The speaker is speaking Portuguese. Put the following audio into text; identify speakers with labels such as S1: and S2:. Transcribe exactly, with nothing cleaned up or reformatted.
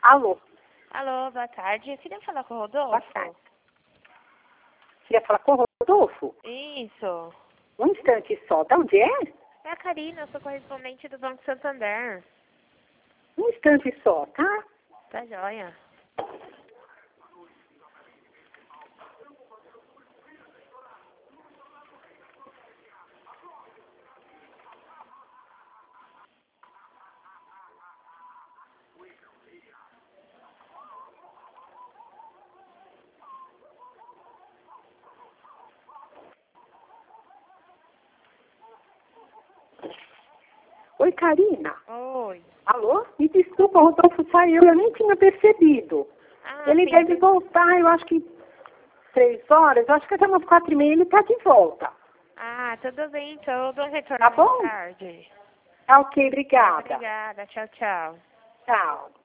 S1: Alô?
S2: Alô, boa tarde. Eu queria falar com o Rodolfo.
S1: Boa tarde. Queria falar com o Rodolfo?
S2: Isso.
S1: Um instante só. De onde é?
S2: É a Karina, eu sou correspondente do Banco Santander.
S1: Um instante só, tá?
S2: Tá joia.
S1: Oi, Karina.
S2: Oi.
S1: Alô? Me desculpa, o Rodolfo saiu, eu nem tinha percebido.
S2: Ah,
S1: Ele
S2: sim,
S1: deve
S2: sim.
S1: voltar, eu acho que três horas, eu acho que até umas quatro e meia ele tá de volta.
S2: Ah, tudo bem, então eu dou um retorno
S1: Tá
S2: mais
S1: bom?
S2: tarde.
S1: Tá ok, obrigada.
S2: Obrigada, tchau, tchau.
S1: Tchau.